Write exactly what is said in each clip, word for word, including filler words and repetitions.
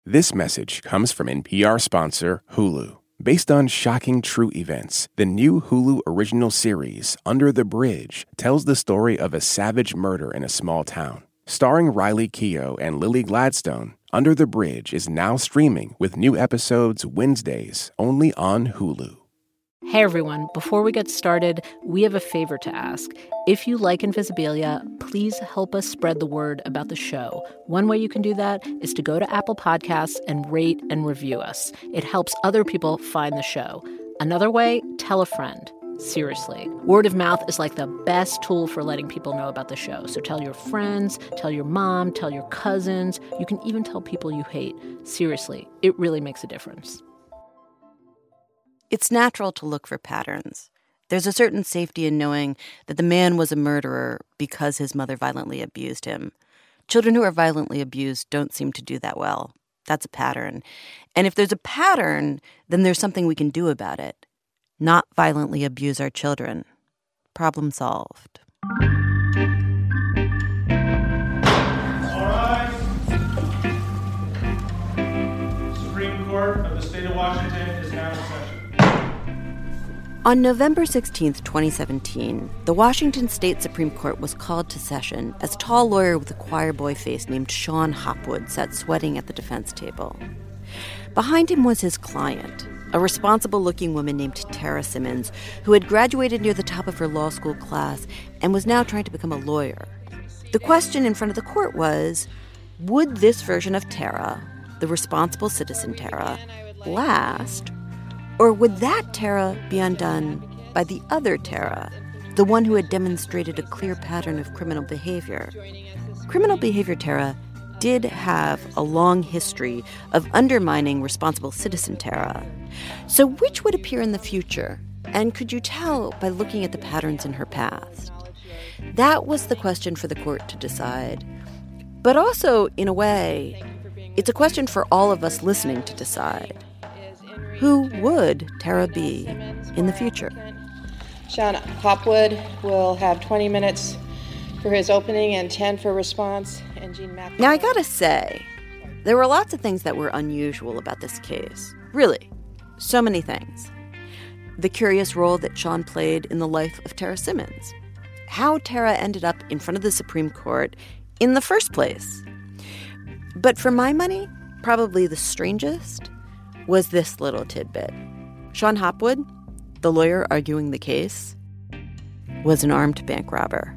This message comes from N P R sponsor Hulu. Based on shocking true events, the new Hulu original series, Under the Bridge, tells the story of a savage murder in a small town. Starring Riley Keough and Lily Gladstone, Under the Bridge is now streaming with new episodes Wednesdays only on Hulu. Hey everyone, before we get started, we have a favor to ask. If you like Invisibilia, please help us spread the word about the show. One way you can do that is to go to Apple Podcasts and rate and review us. It helps other people find the show. Another way, tell a friend. Seriously. Word of mouth is like the best tool for letting people know about the show. So tell your friends, tell your mom, tell your cousins. You can even tell people you hate. Seriously, it really makes a difference. It's natural to look for patterns. There's a certain safety in knowing that the man was a murderer because his mother violently abused him. Children who are violently abused don't seem to do that well. That's a pattern. And if there's a pattern, then there's something we can do about it. Not violently abuse our children. Problem solved. All right. Supreme Court of the State of Washington is now in session. On November sixteenth, twenty seventeen, the Washington State Supreme Court was called to session as a tall lawyer with a choir boy face named Shon Hopwood sat sweating at the defense table. Behind him was his client, a responsible-looking woman named Tara Simmons, who had graduated near the top of her law school class and was now trying to become a lawyer. The question in front of the court was, would this version of Tara, the responsible citizen Tara, last? Or would that Tara be undone by the other Tara, the one who had demonstrated a clear pattern of criminal behavior? Criminal behavior Tara did have a long history of undermining responsible citizen Tara. So which would appear in the future? And could you tell by looking at the patterns in her past? That was the question for the court to decide. But also, in a way, it's a question for all of us listening to decide. Who would Tara be in the future? Shon Hopwood will have twenty minutes for his opening and ten for response. And Jean Mac- Now, I gotta say, there were lots of things that were unusual about this case. Really, so many things. The curious role that Shon played in the life of Tara Simmons. How Tara ended up in front of the Supreme Court in the first place. But for my money, probably the strangest was this little tidbit. Shon Hopwood, the lawyer arguing the case, was an armed bank robber.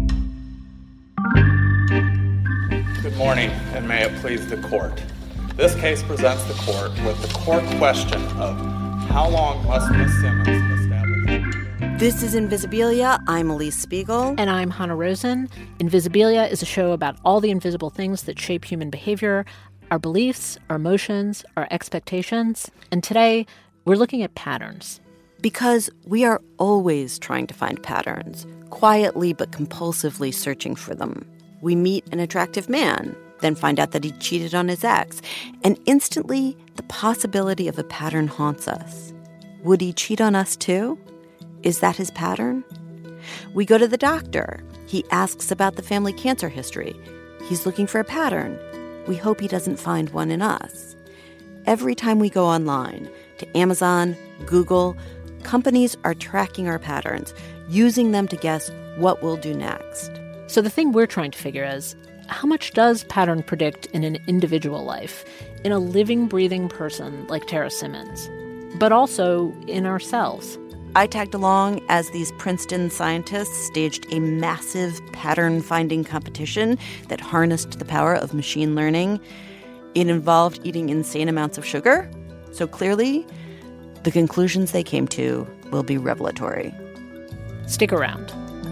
Good morning, and may it please the court. This case presents the court with the core question of how long must Miss Simmons establish... This is Invisibilia. I'm Elise Spiegel. And I'm Hannah Rosen. Invisibilia is a show about all the invisible things that shape human behavior, our beliefs, our emotions, our expectations. And today, we're looking at patterns. Because we are always trying to find patterns, quietly but compulsively searching for them. We meet an attractive man, then find out that he cheated on his ex, and instantly the possibility of a pattern haunts us. Would he cheat on us too? Is that his pattern? We go to the doctor. He asks about the family cancer history. He's looking for a pattern. We hope he doesn't find one in us. Every time we go online, to Amazon, Google, companies are tracking our patterns, using them to guess what we'll do next. So the thing we're trying to figure is, how much does pattern predict in an individual life, in a living, breathing person like Tara Simmons, but also in ourselves? I tagged along as these Princeton scientists staged a massive pattern-finding competition that harnessed the power of machine learning. It involved eating insane amounts of sugar. So clearly, the conclusions they came to will be revelatory. Stick around.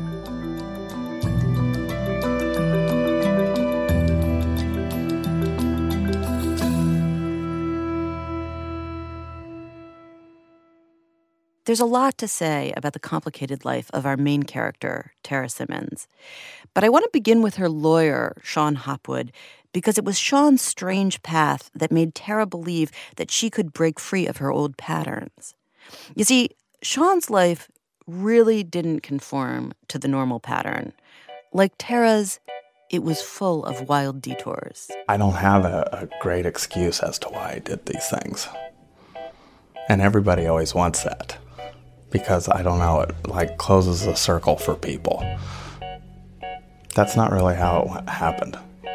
There's a lot to say about the complicated life of our main character, Tara Simmons. But I want to begin with her lawyer, Shon Hopwood, because it was Shon's strange path that made Tara believe that she could break free of her old patterns. You see, Shon's life really didn't conform to the normal pattern. Like Tara's, it was full of wild detours. I don't have a, a great excuse as to why I did these things. And everybody always wants that. Because, I don't know, it like closes the circle for people. That's not really how it happened.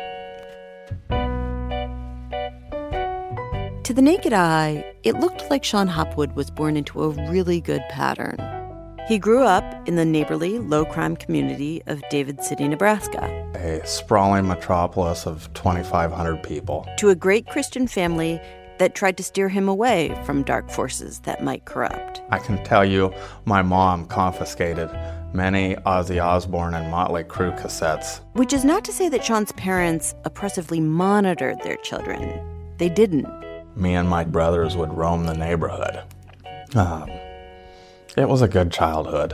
To the naked eye, it looked like Shawn Hopwood was born into a really good pattern. He grew up in the neighborly, low-crime community of David City, Nebraska. A sprawling metropolis of twenty-five hundred people. To a great Christian family that tried to steer him away from dark forces that might corrupt. I can tell you my mom confiscated many Ozzy Osbourne and Motley Crue cassettes. Which is not to say that Shawn's parents oppressively monitored their children. They didn't. Me and my brothers would roam the neighborhood. Um, it was a good childhood.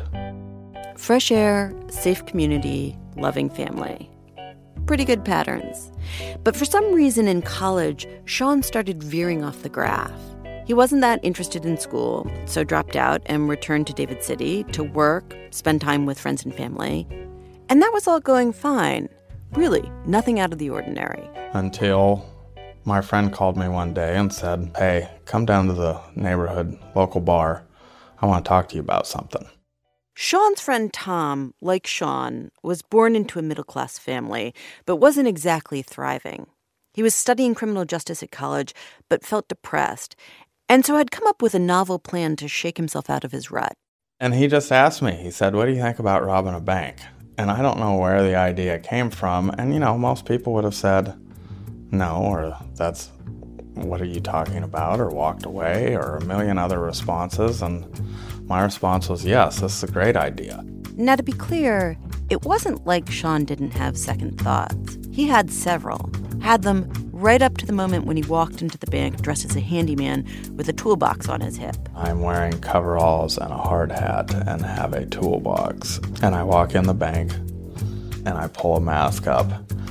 Fresh air, safe community, loving family. Pretty good patterns. But for some reason in college, Shawn started veering off the graph. He wasn't that interested in school, so dropped out and returned to David City to work, spend time with friends and family. And that was all going fine. Really, nothing out of the ordinary. Until my friend called me one day and said, "Hey, come down to the neighborhood local bar. I want to talk to you about something." Shawn's friend Tom, like Shawn, was born into a middle-class family, but wasn't exactly thriving. He was studying criminal justice at college, but felt depressed, and so had come up with a novel plan to shake himself out of his rut. And he just asked me, he said, "What do you think about robbing a bank?" And I don't know where the idea came from, and, you know, most people would have said, "No," or "That's, what are you talking about?" or walked away, or a million other responses. And my response was, "Yes, this is a great idea." Now, to be clear, it wasn't like Shawn didn't have second thoughts. He had several. Had them right up to the moment when he walked into the bank dressed as a handyman with a toolbox on his hip. I'm wearing coveralls and a hard hat and have a toolbox. And I walk in the bank and I pull a mask up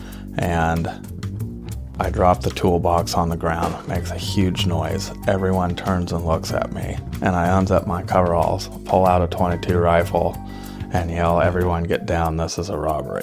and I drop the toolbox on the ground. It makes a huge noise. Everyone turns and looks at me. And I unzip my coveralls, pull out a twenty-two rifle, and yell, "Everyone get down, this is a robbery."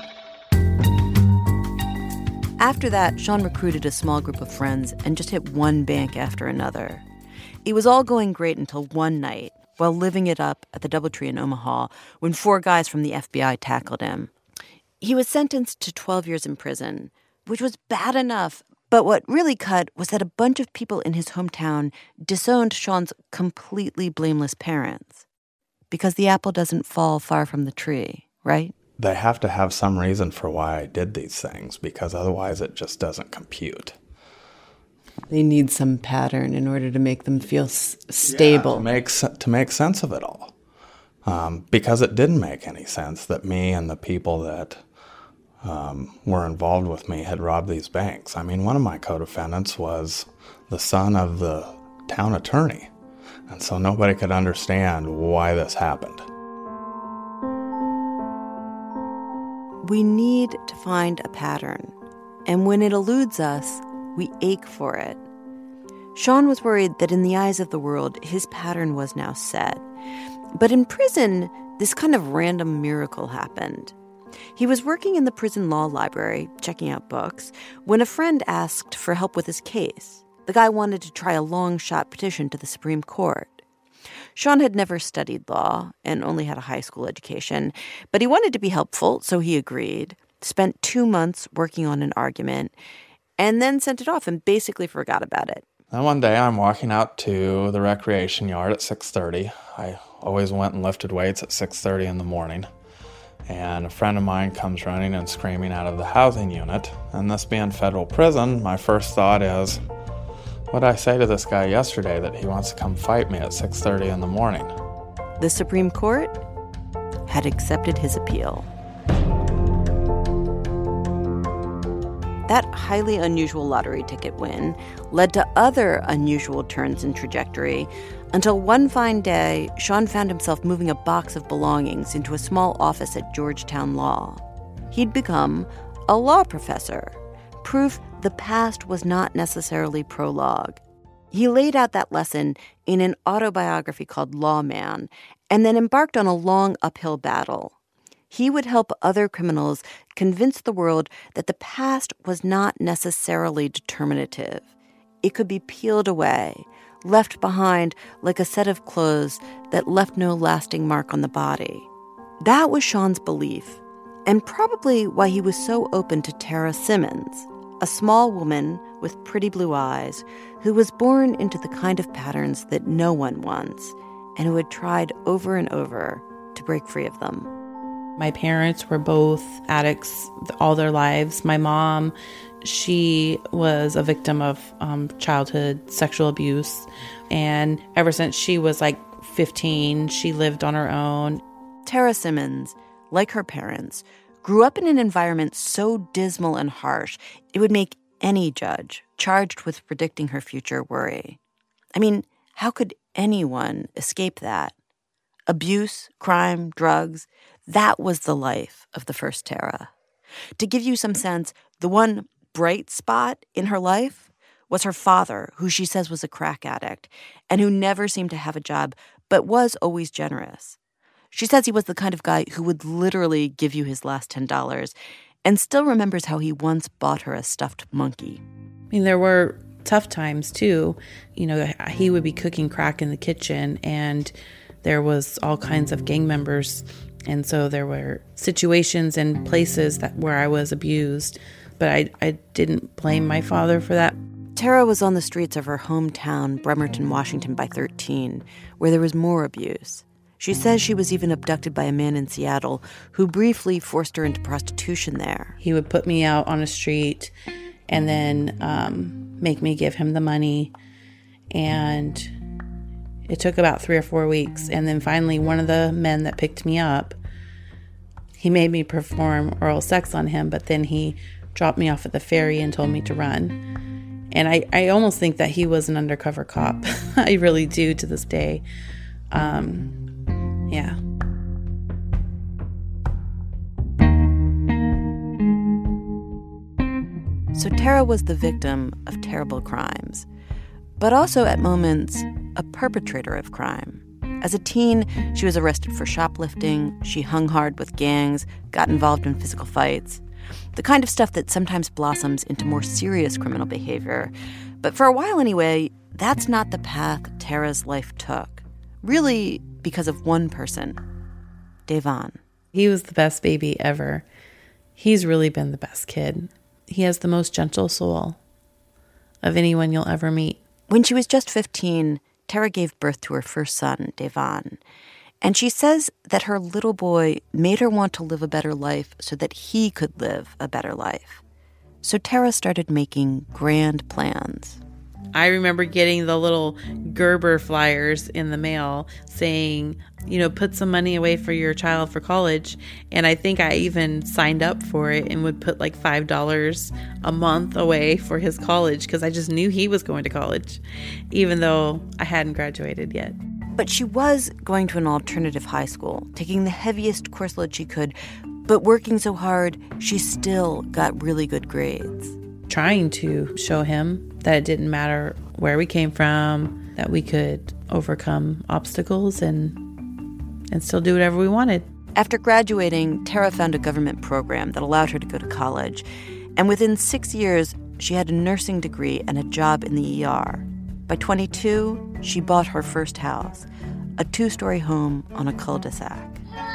After that, Shawn recruited a small group of friends and just hit one bank after another. It was all going great until one night, while living it up at the DoubleTree in Omaha, when four guys from the F B I tackled him. He was sentenced to twelve years in prison, which was bad enough, but what really cut was that a bunch of people in his hometown disowned Shawn's completely blameless parents. Because the apple doesn't fall far from the tree, right? They have to have some reason for why I did these things, because otherwise it just doesn't compute. They need some pattern in order to make them feel s- stable. Yeah, to make, to make sense of it all. Um, because it didn't make any sense that me and the people that um, were involved with me had robbed these banks. I mean, one of my co-defendants was the son of the town attorney. And so nobody could understand why this happened. We need to find a pattern. And when it eludes us, we ache for it. Shawn was worried that in the eyes of the world, his pattern was now set. But in prison, this kind of random miracle happened. He was working in the prison law library, checking out books, when a friend asked for help with his case. The guy wanted to try a long-shot petition to the Supreme Court. Shawn had never studied law and only had a high school education, but he wanted to be helpful, so he agreed, spent two months working on an argument, and then sent it off and basically forgot about it. Then one day I'm walking out to the recreation yard at six thirty. I always went and lifted weights at six thirty in the morning. And a friend of mine comes running and screaming out of the housing unit. And this being federal prison, my first thought is, what did I say to this guy yesterday that he wants to come fight me at six thirty in the morning? The Supreme Court had accepted his appeal. That highly unusual lottery ticket win led to other unusual turns in trajectory until one fine day, Shawn found himself moving a box of belongings into a small office at Georgetown Law. He'd become a law professor, proof the past was not necessarily prologue. He laid out that lesson in an autobiography called Lawman and then embarked on a long uphill battle. He would help other criminals convince the world that the past was not necessarily determinative. It could be peeled away, left behind like a set of clothes that left no lasting mark on the body. That was Sean's belief, and probably why he was so open to Tara Simmons, a small woman with pretty blue eyes who was born into the kind of patterns that no one wants and who had tried over and over to break free of them. My parents were both addicts all their lives. My mom, she was a victim of um, childhood sexual abuse. And ever since she was like fifteen, she lived on her own. Tara Simmons, like her parents, grew up in an environment so dismal and harsh, it would make any judge charged with predicting her future worry. I mean, how could anyone escape that? Abuse, crime, drugs, that was the life of the first Tara. To give you some sense, the one bright spot in her life was her father, who she says was a crack addict and who never seemed to have a job, but was always generous. She says he was the kind of guy who would literally give you his last ten dollars and still remembers how he once bought her a stuffed monkey. I mean, there were tough times, too. You know, he would be cooking crack in the kitchen, and there was all kinds of gang members. And so there were situations and places that where I was abused, but I, I didn't blame my father for that. Tara was on the streets of her hometown, Bremerton, Washington, by thirteen, where there was more abuse. She says she was even abducted by a man in Seattle who briefly forced her into prostitution there. He would put me out on a street and then um, make me give him the money. And it took about three or four weeks. And then finally, one of the men that picked me up, he made me perform oral sex on him, but then he dropped me off at the ferry and told me to run. And I, I almost think that he was an undercover cop. I really do to this day. Um, yeah. So Tara was the victim of terrible crimes, but also at moments a perpetrator of crime. As a teen, she was arrested for shoplifting, she hung hard with gangs, got involved in physical fights, the kind of stuff that sometimes blossoms into more serious criminal behavior. But for a while anyway, that's not the path Tara's life took. Really, because of one person, Devon. He was the best baby ever. He's really been the best kid. He has the most gentle soul of anyone you'll ever meet. When she was just fifteen, Tara gave birth to her first son, Devon. And she says that her little boy made her want to live a better life so that he could live a better life. So Tara started making grand plans. I remember getting the little Gerber flyers in the mail saying, you know, put some money away for your child for college. And I think I even signed up for it and would put like five dollars a month away for his college because I just knew he was going to college, even though I hadn't graduated yet. But she was going to an alternative high school, taking the heaviest course load she could, but working so hard, she still got really good grades. Trying to show him that it didn't matter where we came from, that we could overcome obstacles and and still do whatever we wanted. After graduating, Tara found a government program that allowed her to go to college. And within six years, she had a nursing degree and a job in the E R. By twenty-two, she bought her first house, a two-story home on a cul-de-sac.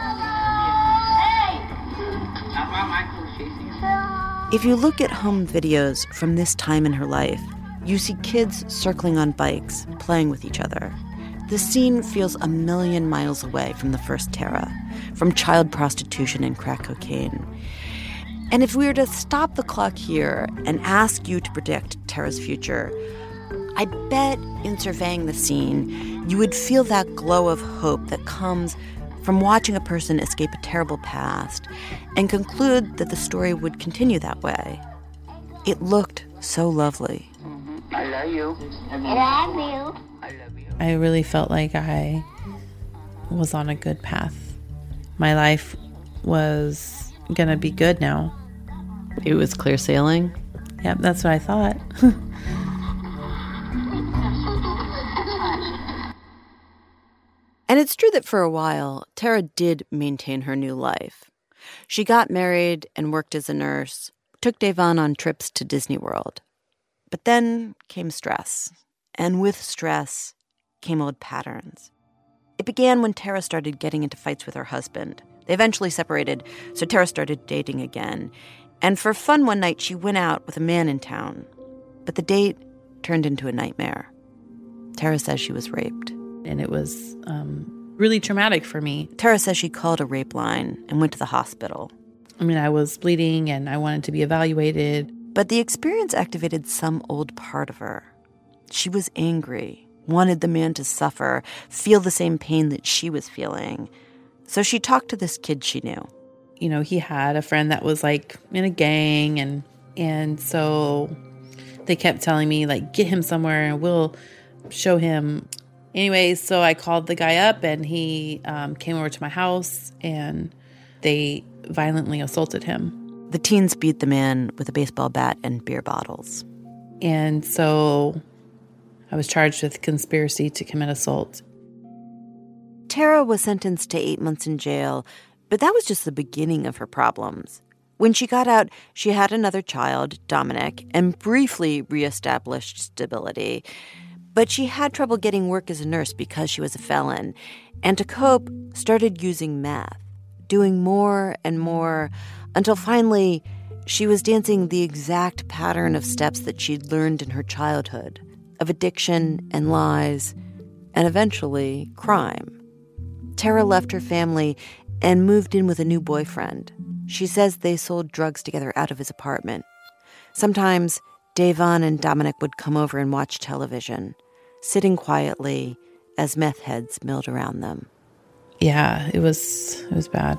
If you look at home videos from this time in her life, you see kids circling on bikes, playing with each other. The scene feels a million miles away from the first Tara, from child prostitution and crack cocaine. And if we were to stop the clock here and ask you to predict Tara's future, I bet in surveying the scene, you would feel that glow of hope that comes from watching a person escape a terrible past and conclude that the story would continue that way. It looked so lovely. I love you. I love you. I love you. I really felt like I was on a good path. My life was gonna be good now. It was clear sailing? Yep, that's what I thought. And it's true that for a while, Tara did maintain her new life. She got married and worked as a nurse, took Da'Von on trips to Disney World. But then came stress. And with stress came old patterns. It began when Tara started getting into fights with her husband. They eventually separated, so Tara started dating again. And for fun one night, she went out with a man in town. But the date turned into a nightmare. Tara says she was raped. And it was um, really traumatic for me. Tara says she called a rape line and went to the hospital. I mean, I was bleeding and I wanted to be evaluated. But the experience activated some old part of her. She was angry, wanted the man to suffer, feel the same pain that she was feeling. So she talked to this kid she knew. You know, he had a friend that was like in a gang, and and so they kept telling me, like, get him somewhere and we'll show him. Anyways, so I called the guy up and he um, came over to my house and they violently assaulted him. The teens beat the man with a baseball bat and beer bottles. And so I was charged with conspiracy to commit assault. Tara was sentenced to eight months in jail, but that was just the beginning of her problems. When she got out, she had another child, Dominic, and briefly reestablished stability. But she had trouble getting work as a nurse because she was a felon, and to cope, started using meth, doing more and more, until finally she was dancing the exact pattern of steps that she'd learned in her childhood, of addiction and lies, and eventually crime. Tara left her family and moved in with a new boyfriend. She says they sold drugs together out of his apartment. Sometimes Da'Von and Dominic would come over and watch television, sitting quietly as meth heads milled around them. Yeah, it was it was bad.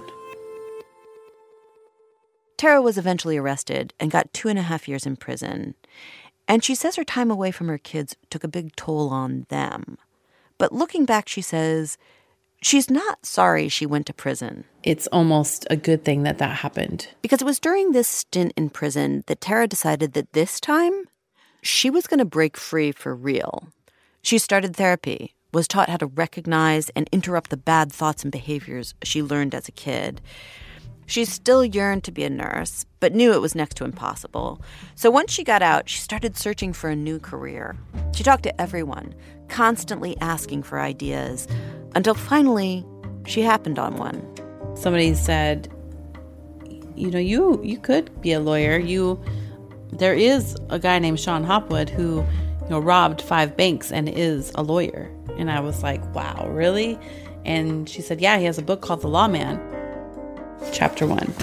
Tara was eventually arrested and got two and a half years in prison. And she says her time away from her kids took a big toll on them. But looking back, she says she's not sorry she went to prison. It's almost a good thing that that happened. Because it was during this stint in prison that Tara decided that this time she was going to break free for real. She started therapy, was taught how to recognize and interrupt the bad thoughts and behaviors she learned as a kid. She still yearned to be a nurse, but knew it was next to impossible. So once she got out, she started searching for a new career. She talked to everyone, constantly asking for ideas, until finally she happened on one. Somebody said, you know, you you could be a lawyer. You, there is a guy named Sean Hopwood who, you know, robbed five banks and is a lawyer. And I was like, wow, really? And she said, yeah, he has a book called The Lawman. Chapter one.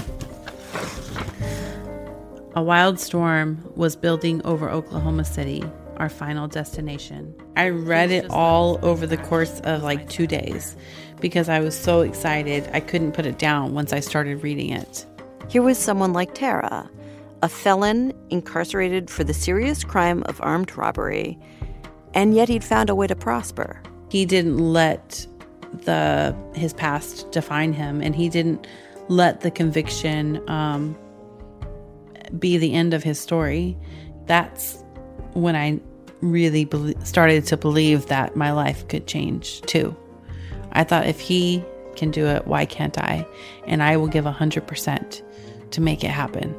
A wild storm was building over Oklahoma City, our final destination. I read it all over the course of like two days because I was so excited I couldn't put it down once I started reading it. Here was someone like Tara, a felon incarcerated for the serious crime of armed robbery, and yet he'd found a way to prosper. He didn't let the his past define him, and he didn't let the conviction um, be the end of his story. That's when I really be- started to believe that my life could change too. I thought, if he can do it, why can't I? And I will give one hundred percent to make it happen.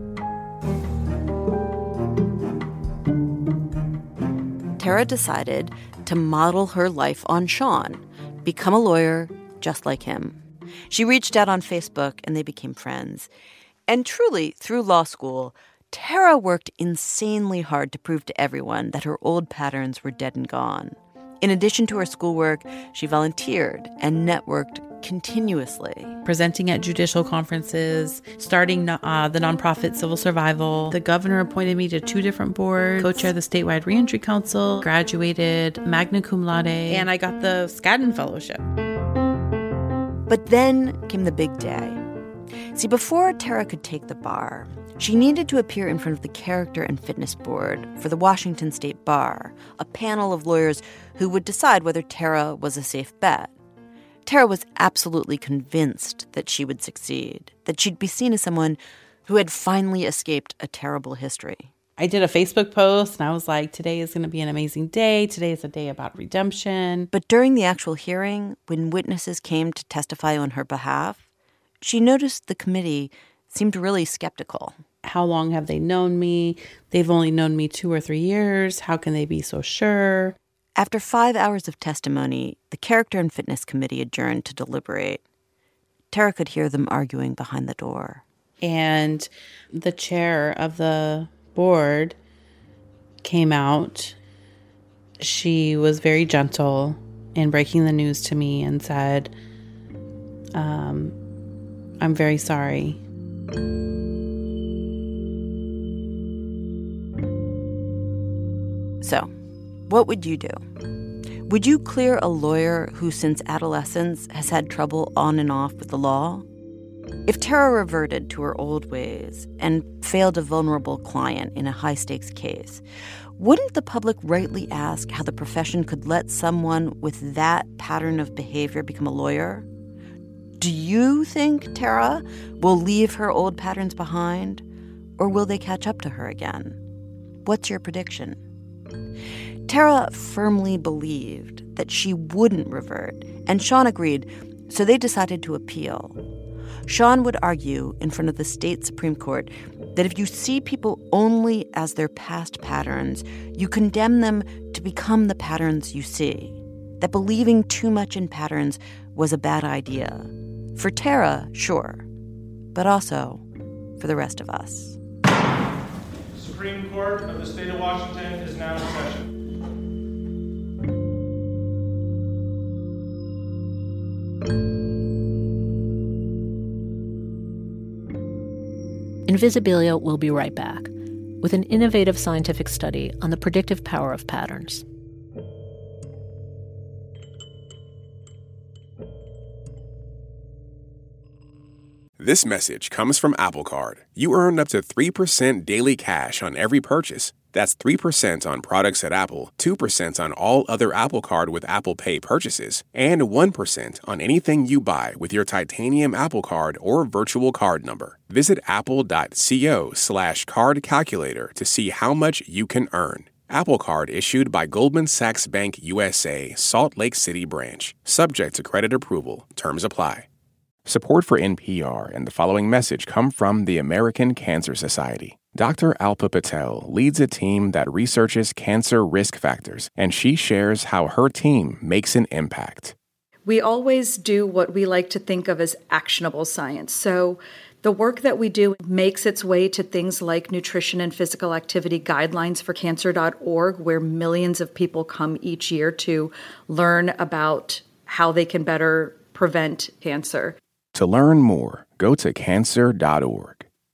Tara decided to model her life on Sean, become a lawyer just like him. She reached out on Facebook and they became friends. And truly, through law school, Tara worked insanely hard to prove to everyone that her old patterns were dead and gone. In addition to her schoolwork, she volunteered and networked continuously. Presenting at judicial conferences, starting uh, the nonprofit Civil Survival. The governor appointed me to two different boards, co-chair the statewide reentry council, graduated magna cum laude, and I got the Skadden Fellowship. But then came the big day. See, before Tara could take the bar, she needed to appear in front of the Character and Fitness Board for the Washington State Bar, a panel of lawyers who would decide whether Tara was a safe bet. Tara was absolutely convinced that she would succeed, that she'd be seen as someone who had finally escaped a terrible history. I did a Facebook post, and I was like, today is going to be an amazing day. Today is a day about redemption. But during the actual hearing, when witnesses came to testify on her behalf, she noticed the committee seemed really skeptical. How long have they known me? They've only known me two or three years. How can they be so sure? After five hours of testimony, the Character and Fitness Committee adjourned to deliberate. Tara could hear them arguing behind the door. And the chair of the board came out. She was very gentle in breaking the news to me and said, um, I'm very sorry. So, what would you do? Would you clear a lawyer who since adolescence has had trouble on and off with the law? If Tara reverted to her old ways and failed a vulnerable client in a high-stakes case, wouldn't the public rightly ask how the profession could let someone with that pattern of behavior become a lawyer? Do you think Tara will leave her old patterns behind, or will they catch up to her again? What's your prediction? Tara firmly believed that she wouldn't revert, and Sean agreed, so they decided to appeal. Sean would argue in front of the state Supreme Court that if you see people only as their past patterns, you condemn them to become the patterns you see, that believing too much in patterns was a bad idea. For Tara, sure, but also for the rest of us. Supreme Court of the State of Washington is now in session. Invisibilia will be right back with an innovative scientific study on the predictive power of patterns. This message comes from Apple Card. You earn up to three percent daily cash on every purchase. That's three percent on products at Apple, two percent on all other Apple Card with Apple Pay purchases, and one percent on anything you buy with your titanium Apple Card or virtual card number. Visit apple.co slash card calculator to see how much you can earn. Apple Card issued by Goldman Sachs Bank U S A, Salt Lake City branch. Subject to credit approval. Terms apply. Support for N P R and the following message come from the American Cancer Society. Doctor Alpa Patel leads a team that researches cancer risk factors, and she shares how her team makes an impact. We always do what we like to think of as actionable science. So the work that we do makes its way to things like nutrition and physical activity guidelines for cancer dot org, where millions of people come each year to learn about how they can better prevent cancer. To learn more, go to cancer dot org.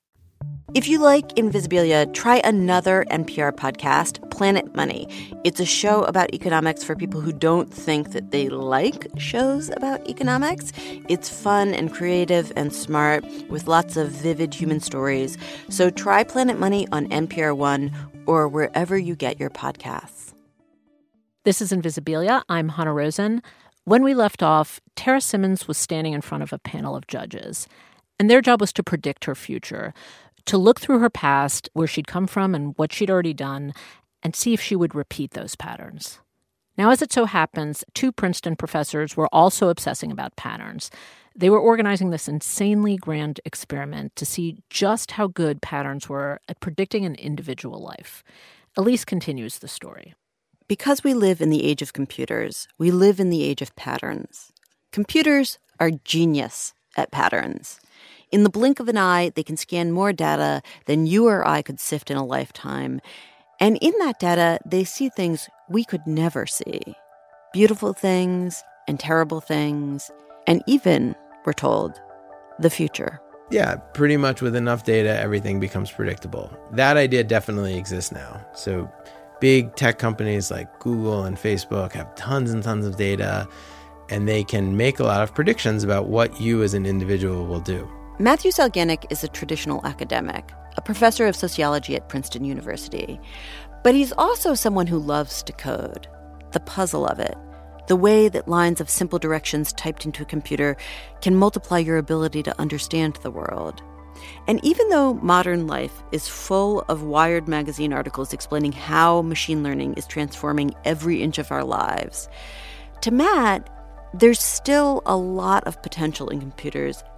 If you like Invisibilia, try another N P R podcast, Planet Money. It's a show about economics for people who don't think that they like shows about economics. It's fun and creative and smart with lots of vivid human stories. So try Planet Money on N P R One or wherever you get your podcasts. This is Invisibilia. I'm Hanna Rosin. When we left off, Tara Simmons was standing in front of a panel of judges, and their job was to predict her future, to look through her past, where she'd come from and what she'd already done, and see if she would repeat those patterns. Now, as it so happens, two Princeton professors were also obsessing about patterns. They were organizing this insanely grand experiment to see just how good patterns were at predicting an individual life. Elise continues the story. Because we live in the age of computers, we live in the age of patterns. Computers are genius at patterns. In the blink of an eye, they can scan more data than you or I could sift in a lifetime. And in that data, they see things we could never see. Beautiful things and terrible things, and even, we're told, the future. Yeah, pretty much with enough data, everything becomes predictable. That idea definitely exists now. So big tech companies like Google and Facebook have tons and tons of data, and they can make a lot of predictions about what you as an individual will do. Matthew Salganik is a traditional academic, a professor of sociology at Princeton University. But he's also someone who loves to code, the puzzle of it, the way that lines of simple directions typed into a computer can multiply your ability to understand the world. And even though modern life is full of Wired magazine articles explaining how machine learning is transforming every inch of our lives, to Matt, there's still a lot of potential in computers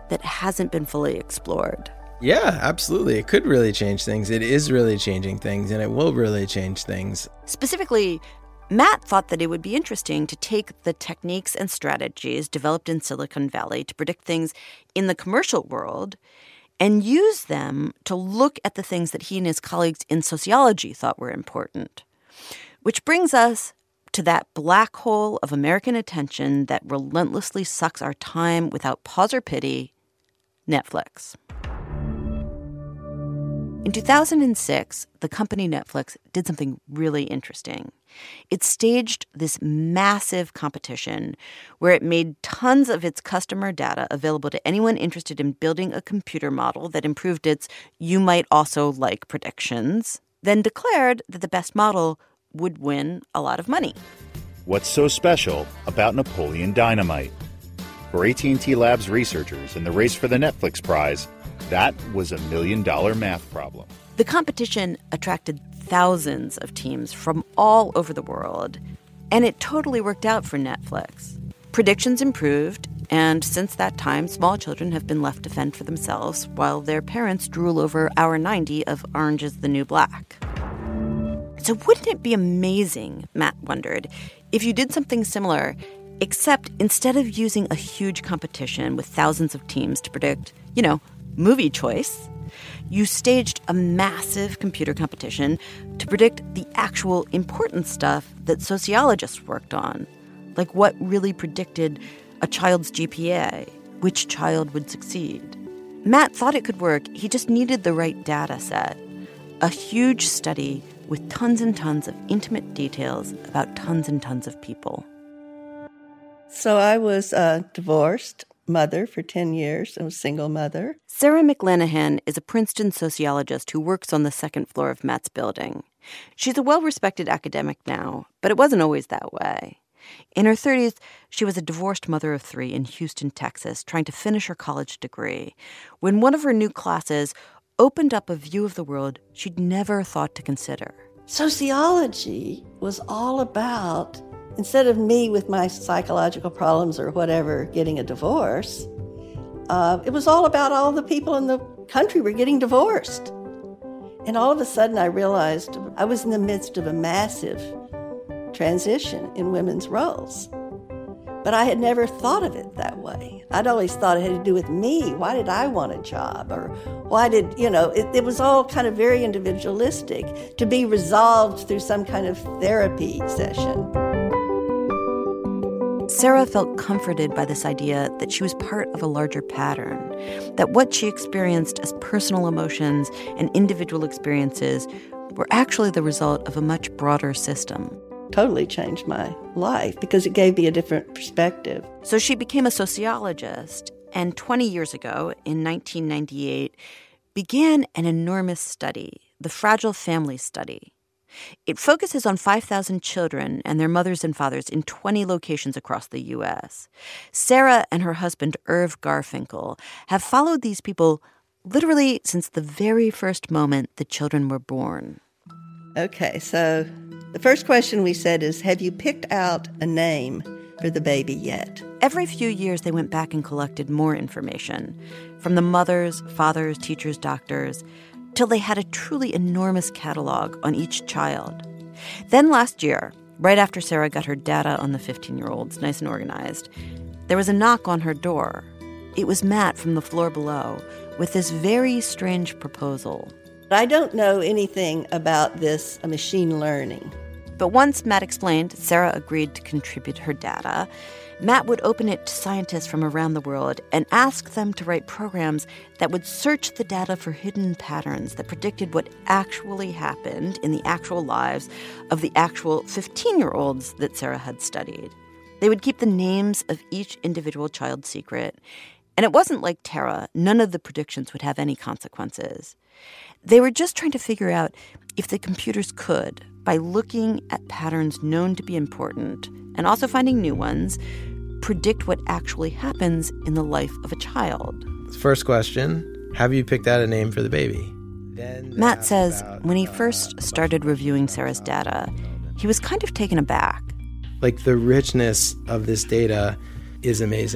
that hasn't been fully explored. Yeah, absolutely. It could really change things. It is really changing things, and it will really change things. Specifically, Matt thought that it would be interesting to take the techniques and strategies developed in Silicon Valley to predict things in the commercial world and use them to look at the things that he and his colleagues in sociology thought were important. Which brings us to that black hole of American attention that relentlessly sucks our time without pause or pity, Netflix. In two thousand six, the company Netflix did something really interesting. It staged this massive competition where it made tons of its customer data available to anyone interested in building a computer model that improved its you might also like predictions, then declared that the best model would win a lot of money. What's so special about Napoleon Dynamite? For A T and T Labs researchers in the race for the Netflix prize, that was a million-dollar math problem. The competition attracted thousands of teams from all over the world, and it totally worked out for Netflix. Predictions improved, and since that time, small children have been left to fend for themselves while their parents drool over hour ninety of Orange is the New Black. So wouldn't it be amazing, Matt wondered, if you did something similar, except instead of using a huge competition with thousands of teams to predict, you know, movie choice, you staged a massive computer competition to predict the actual important stuff that sociologists worked on, like what really predicted a child's G P A, which child would succeed. Matt thought it could work. He just needed the right data set, a huge study with tons and tons of intimate details about tons and tons of people. So I was uh, divorced. Mother for ten years. I was a single mother. Sarah McLanahan is a Princeton sociologist who works on the second floor of Matt's building. She's a well-respected academic now, but it wasn't always that way. In her thirties, she was a divorced mother of three in Houston, Texas, trying to finish her college degree, when one of her new classes opened up a view of the world she'd never thought to consider. Sociology was all about, instead of me with my psychological problems or whatever getting a divorce, uh, it was all about all the people in the country were getting divorced. And all of a sudden I realized I was in the midst of a massive transition in women's roles. But I had never thought of it that way. I'd always thought it had to do with me. Why did I want a job? Or why did, you know, it, it was all kind of very individualistic to be resolved through some kind of therapy session. Sarah felt comforted by this idea that she was part of a larger pattern, that what she experienced as personal emotions and individual experiences were actually the result of a much broader system. Totally changed my life because it gave me a different perspective. So she became a sociologist, and twenty years ago, in nineteen ninety-eight, began an enormous study, the Fragile Family Study. It focuses on five thousand children and their mothers and fathers in twenty locations across the U S. Sarah and her husband, Irv Garfinkel, have followed these people literally since the very first moment the children were born. Okay, so the first question we said is, have you picked out a name for the baby yet? Every few years, they went back and collected more information from the mothers, fathers, teachers, doctors, till they had a truly enormous catalog on each child. Then last year, right after Sarah got her data on the fifteen-year-olds nice and organized, there was a knock on her door. It was Matt from the floor below with this very strange proposal. I don't know anything about this machine learning. But once Matt explained, Sarah agreed to contribute her data. Matt would open it to scientists from around the world and ask them to write programs that would search the data for hidden patterns that predicted what actually happened in the actual lives of the actual fifteen-year-olds that Sarah had studied. They would keep the names of each individual child secret. And it wasn't like Tara. None of the predictions would have any consequences. They were just trying to figure out if the computers could, by looking at patterns known to be important and also finding new ones, predict what actually happens in the life of a child. First question, have you picked out a name for the baby? Then Matt says about, when he first started reviewing Sarah's data, he was kind of taken aback. Like, the richness of this data is amazing.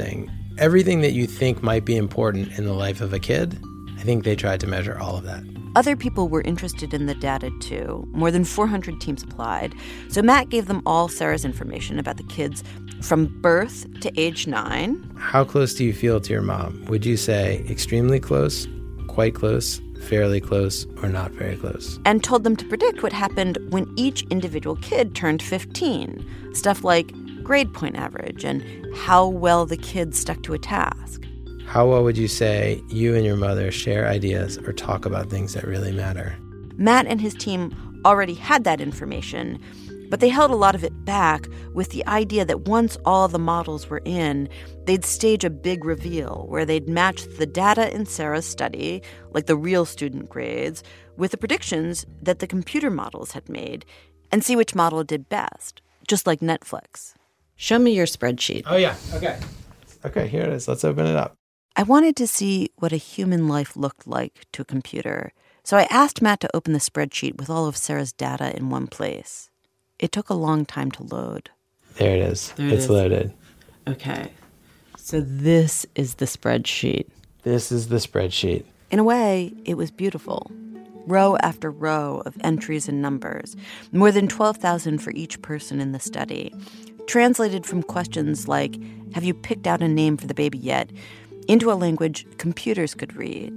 everything that you think might be important in the life of a kid, I think they tried to measure all of that. Other people were interested in the data, too. More than four hundred teams applied. So Matt gave them all Sarah's information about the kids from birth to age nine. How close do you feel to your mom? Would you say extremely close, quite close, fairly close, or not very close? And told them to predict what happened when each individual kid turned fifteen. Stuff like grade point average and how well the kids stuck to a task. How well would you say you and your mother share ideas or talk about things that really matter? Matt and his team already had that information, but they held a lot of it back with the idea that once all the models were in, they'd stage a big reveal where they'd match the data in Sarah's study, like the real student grades, with the predictions that the computer models had made and see which model did best, just like Netflix. Show me your spreadsheet. Oh, yeah. Okay. Okay, here it is. Let's open it up. I wanted to see what a human life looked like to a computer, so I asked Matt to open the spreadsheet with all of Sarah's data in one place. It took a long time to load. There it is. There it it's is. loaded. Okay. So this is the spreadsheet. This is the spreadsheet. In a way, it was beautiful. Row after row of entries and numbers, more than twelve thousand for each person in the study, translated from questions like, have you picked out a name for the baby yet, into a language computers could read.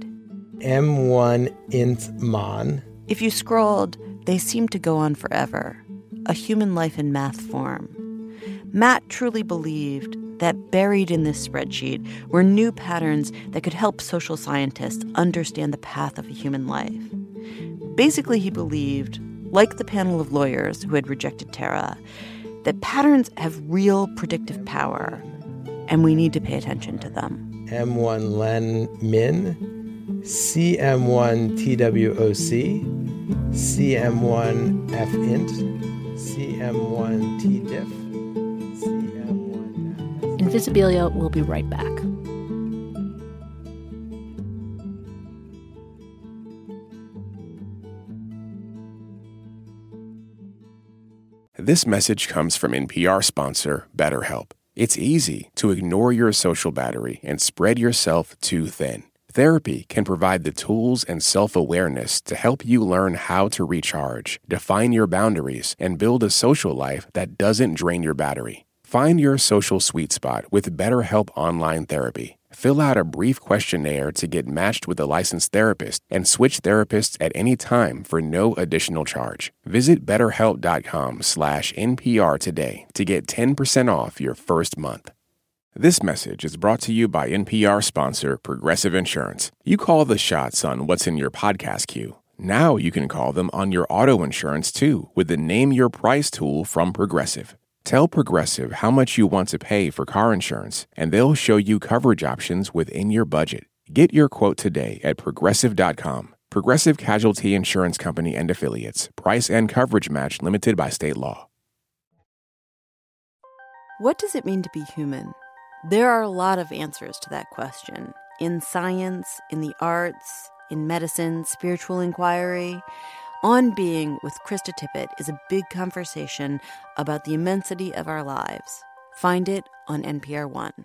M one int mon. If you scrolled, they seemed to go on forever. A human life in math form. Matt truly believed that buried in this spreadsheet were new patterns that could help social scientists understand the path of a human life. Basically, he believed, like the panel of lawyers who had rejected Tara, that patterns have real predictive power, and we need to pay attention to them. M one len min, C M one T W O C, C M one F int, C M one T diff, C M one... Invisibilia will be right back. This message comes from N P R sponsor BetterHelp. It's easy to ignore your social battery and spread yourself too thin. Therapy can provide the tools and self-awareness to help you learn how to recharge, define your boundaries, and build a social life that doesn't drain your battery. Find your social sweet spot with BetterHelp Online Therapy. Fill out a brief questionnaire to get matched with a licensed therapist and switch therapists at any time for no additional charge. Visit betterhelp.com slash NPR today to get ten percent off your first month. This message is brought to you by N P R sponsor Progressive Insurance. You call the shots on what's in your podcast queue. Now you can call them on your auto insurance too with the Name Your Price tool from Progressive. Tell Progressive how much you want to pay for car insurance, and they'll show you coverage options within your budget. Get your quote today at progressive dot com. Progressive Casualty Insurance Company and Affiliates. Price and coverage match limited by state law. What does it mean to be human? There are a lot of answers to that question. In science, in the arts, in medicine, spiritual inquiry. On Being with Krista Tippett is a big conversation about the immensity of our lives. Find it on N P R One.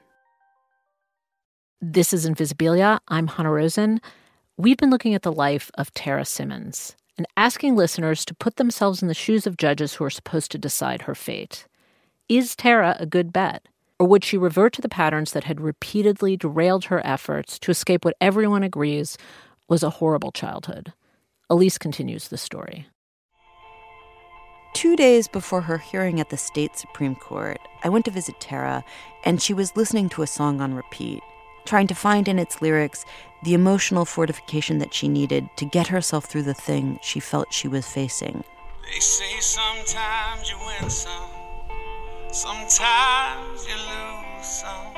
This is Invisibilia. I'm Hannah Rosen. We've been looking at the life of Tara Simmons and asking listeners to put themselves in the shoes of judges who are supposed to decide her fate. Is Tara a good bet? Or would she revert to the patterns that had repeatedly derailed her efforts to escape what everyone agrees was a horrible childhood? Elise continues the story. Two days before her hearing at the state Supreme Court, I went to visit Tara, and she was listening to a song on repeat, trying to find in its lyrics the emotional fortification that she needed to get herself through the thing she felt she was facing. They say sometimes you win some, sometimes you lose some.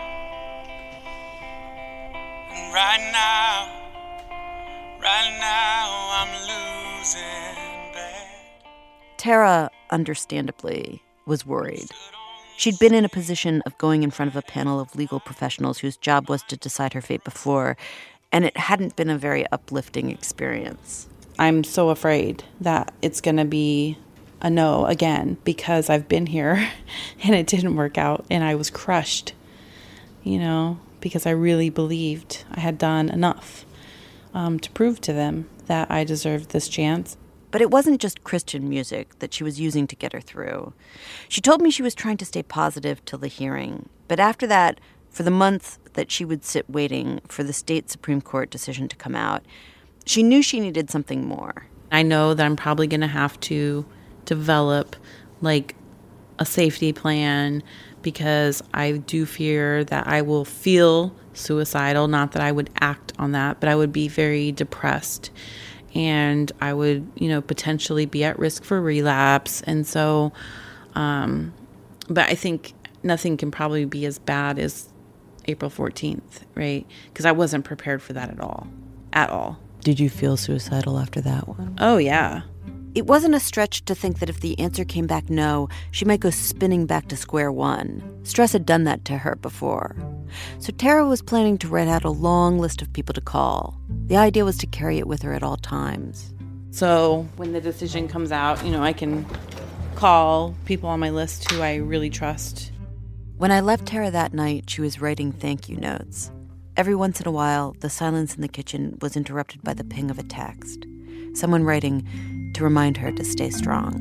And right now, right now I'm losing bad. Tara, understandably, was worried. She'd been in a position of going in front of a panel of legal professionals whose job was to decide her fate before, and it hadn't been a very uplifting experience. I'm so afraid that it's going to be a no again because I've been here and it didn't work out and I was crushed, you know, because I really believed I had done enough um, to prove to them that I deserved this chance. But it wasn't just Christian music that she was using to get her through. She told me she was trying to stay positive till the hearing. But after that, for the month that she would sit waiting for the state Supreme Court decision to come out, she knew she needed something more. I know that I'm probably going to have to develop, like, a safety plan because I do fear that I will feel suicidal. Not that I would act on that, but I would be very depressed. And I would, you know, potentially be at risk for relapse. And so, um, but I think nothing can probably be as bad as April fourteenth, right? Because I wasn't prepared for that at all, at all. Did you feel suicidal after that one? Oh, yeah. It wasn't a stretch to think that if the answer came back no, she might go spinning back to square one. Stress had done that to her before. So Tara was planning to write out a long list of people to call. The idea was to carry it with her at all times. So when the decision comes out, you know, I can call people on my list who I really trust. When I left Tara that night, she was writing thank you notes. Every once in a while, the silence in the kitchen was interrupted by the ping of a text. Someone writing to remind her to stay strong.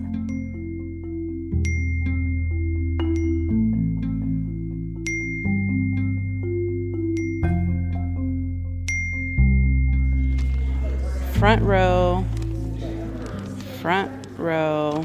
Front row, front row,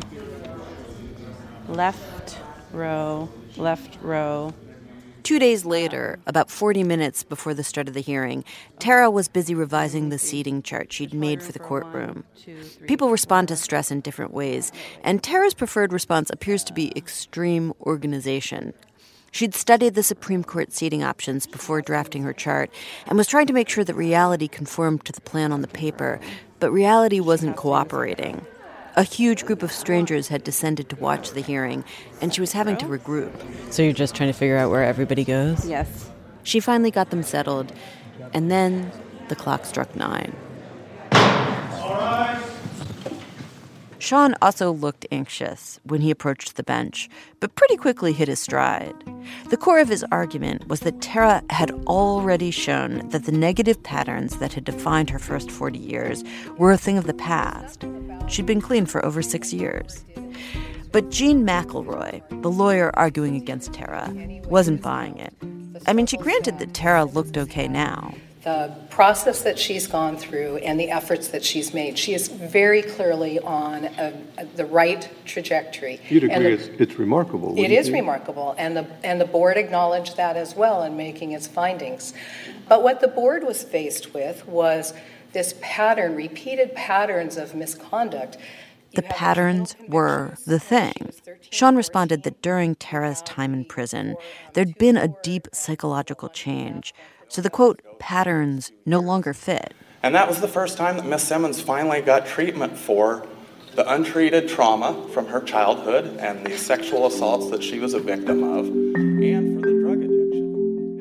left row, left row. Two days later, about forty minutes before the start of the hearing, Tara was busy revising the seating chart she'd made for the courtroom. People respond to stress in different ways, and Tara's preferred response appears to be extreme organization. She'd studied the Supreme Court seating options before drafting her chart and was trying to make sure that reality conformed to the plan on the paper, but reality wasn't cooperating. A huge group of strangers had descended to watch the hearing, and she was having to regroup. So you're just trying to figure out where everybody goes? Yes. She finally got them settled, and then the clock struck nine. All right. Sean also looked anxious when he approached the bench, but pretty quickly hit his stride. The core of his argument was that Tara had already shown that the negative patterns that had defined her first forty years were a thing of the past. She'd been clean for over six years. But Jean McElroy, the lawyer arguing against Tara, wasn't buying it. I mean, she granted that Tara looked okay now. The process that she's gone through and the efforts that she's made, she is very clearly on a, a, the right trajectory. You'd agree the, it's, it's remarkable. It is remarkable, and the and the board acknowledged that as well in making its findings. But what the board was faced with was this pattern, repeated patterns of misconduct. The patterns were the thing. Sean responded that during Tara's time in prison, there'd been a deep psychological change. So the, quote, patterns no longer fit. And that was the first time that Miss Simmons finally got treatment for the untreated trauma from her childhood and the sexual assaults that she was a victim of, and for the drug addiction.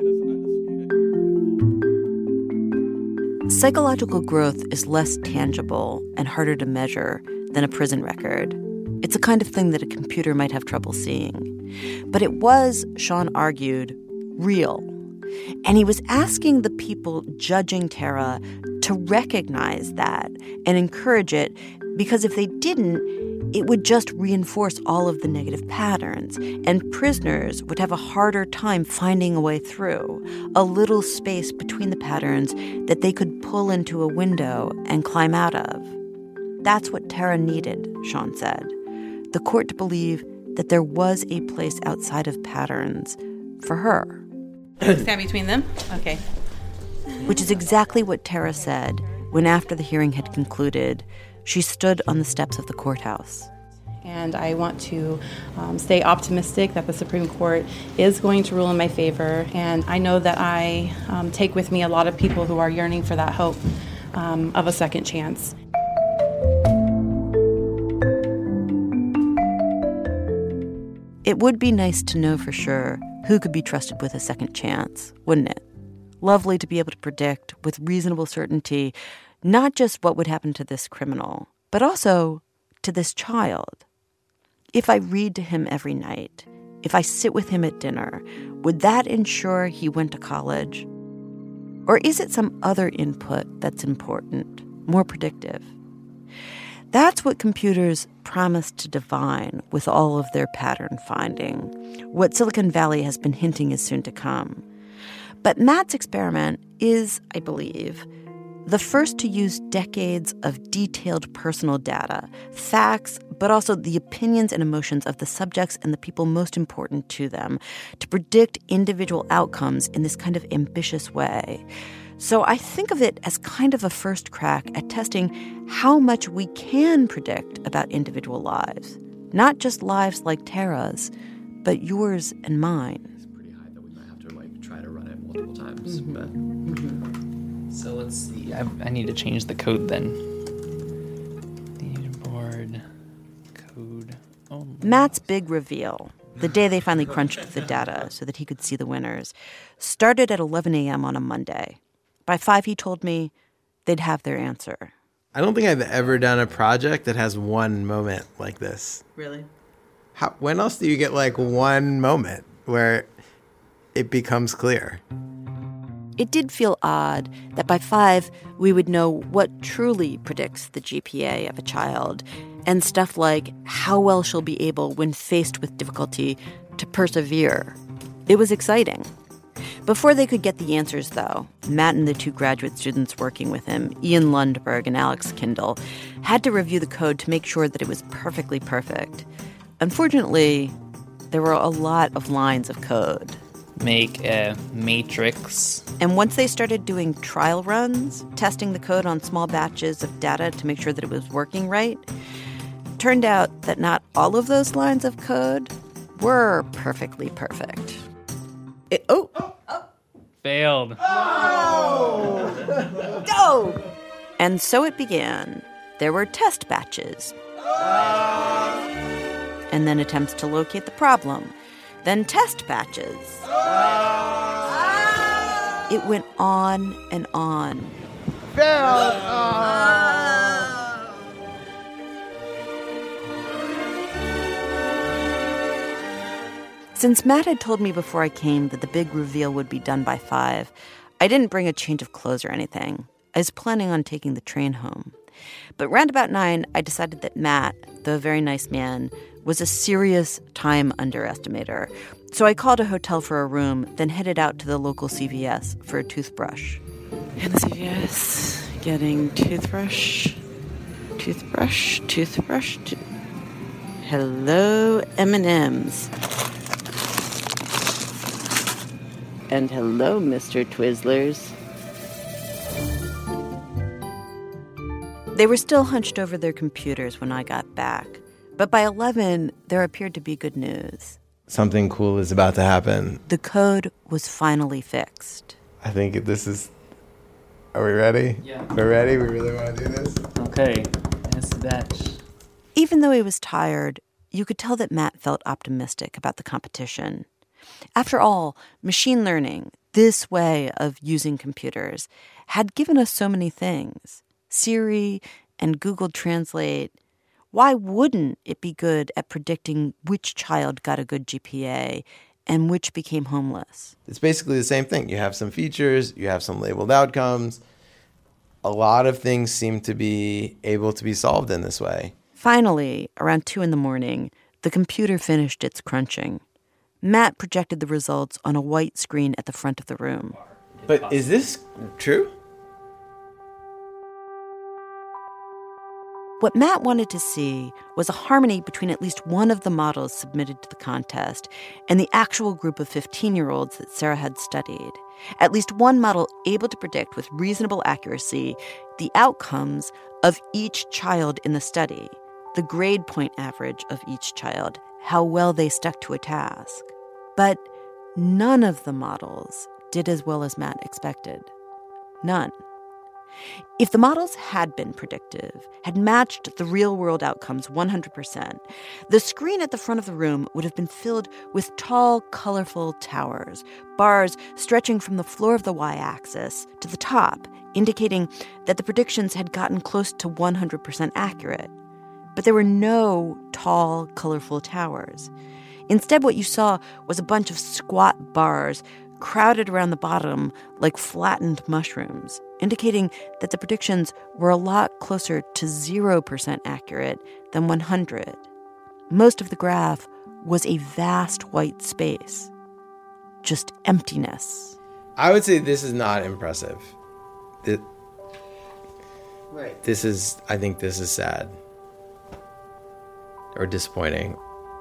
It is undisputed. Psychological growth is less tangible and harder to measure than a prison record. It's a kind of thing that a computer might have trouble seeing. But it was, Sean argued, real. And he was asking the people judging Tara to recognize that and encourage it, because if they didn't, it would just reinforce all of the negative patterns, and prisoners would have a harder time finding a way through, a little space between the patterns that they could pull into a window and climb out of. That's what Tara needed, Sean said. The court to believe that there was a place outside of patterns for her. Stand between them? Okay. Which is exactly what Tara said when, after the hearing had concluded, she stood on the steps of the courthouse. And I want to um, stay optimistic that the Supreme Court is going to rule in my favor. And I know that I um, take with me a lot of people who are yearning for that hope um, of a second chance. It would be nice to know for sure who could be trusted with a second chance, wouldn't it? Lovely to be able to predict with reasonable certainty not just what would happen to this criminal, but also to this child. If I read to him every night, if I sit with him at dinner, would that ensure he went to college? Or is it some other input that's important, more predictive? That's what computers promise to divine with all of their pattern finding, what Silicon Valley has been hinting is soon to come. But Matt's experiment is, I believe, the first to use decades of detailed personal data, facts, but also the opinions and emotions of the subjects and the people most important to them to predict individual outcomes in this kind of ambitious way. So I think of it as kind of a first crack at testing how much we can predict about individual lives. Not just lives like Tara's, but yours and mine. It's pretty high that we might have to like try to run it multiple times. Mm-hmm. But Mm-hmm. so let's see. I, I need to change the code then. Leaderboard code. Oh my Matt's big reveal, the day they finally crunched the data so that he could see the winners, started at eleven a.m. on a Monday. By five, he told me they'd have their answer. I don't think I've ever done a project that has one moment like this. Really? How, when else do you get like one moment where it becomes clear? It did feel odd that by five, we would know what truly predicts the G P A of a child, and stuff like how well she'll be able, when faced with difficulty, to persevere. It was exciting. Before they could get the answers, though, Matt and the two graduate students working with him, Ian Lundberg and Alex Kindle, had to review the code to make sure that it was perfectly perfect. Unfortunately, there were a lot of lines of code. Make a matrix. And once they started doing trial runs, testing the code on small batches of data to make sure that it was working right, turned out that not all of those lines of code were perfectly perfect. It, oh! Failed. Oh! No! And so it began. There were test batches. And then attempts to locate the problem. Then test batches. It went on and on. Failed! Since Matt had told me before I came that the big reveal would be done by five, I didn't bring a change of clothes or anything. I was planning on taking the train home. But round about nine, I decided that Matt, the very nice man, was a serious time underestimator. So I called a hotel for a room, then headed out to the local C V S for a toothbrush. In the C V S, getting toothbrush, toothbrush, toothbrush. To- hello, M and M's. And hello, Mister Twizzlers. They were still hunched over their computers when I got back. But by eleven, there appeared to be good news. Something cool is about to happen. The code was finally fixed. I think this is... Are we ready? Yeah. We're ready? We really want to do this? Okay. That's the batch. Even though he was tired, you could tell that Matt felt optimistic about the competition. After all, machine learning, this way of using computers, had given us so many things. Siri and Google Translate. Why wouldn't it be good at predicting which child got a good G P A and which became homeless? It's basically the same thing. You have some features, you have some labeled outcomes. A lot of things seem to be able to be solved in this way. Finally, around two in the morning, the computer finished its crunching. Matt projected the results on a white screen at the front of the room. But is this true? What Matt wanted to see was a harmony between at least one of the models submitted to the contest and the actual group of fifteen-year-olds that Sarah had studied. At least one model able to predict with reasonable accuracy the outcomes of each child in the study, the grade point average of each child, how well they stuck to a task. But none of the models did as well as Matt expected. None. If the models had been predictive, had matched the real-world outcomes one hundred percent, the screen at the front of the room would have been filled with tall, colorful towers, bars stretching from the floor of the y-axis to the top, indicating that the predictions had gotten close to one hundred percent accurate. But there were no tall, colorful towers. Instead, what you saw was a bunch of squat bars crowded around the bottom like flattened mushrooms, indicating that the predictions were a lot closer to zero percent accurate than one hundred. Most of the graph was a vast white space, just emptiness. I would say this is not impressive. It, right. This is, I think this is sad or disappointing.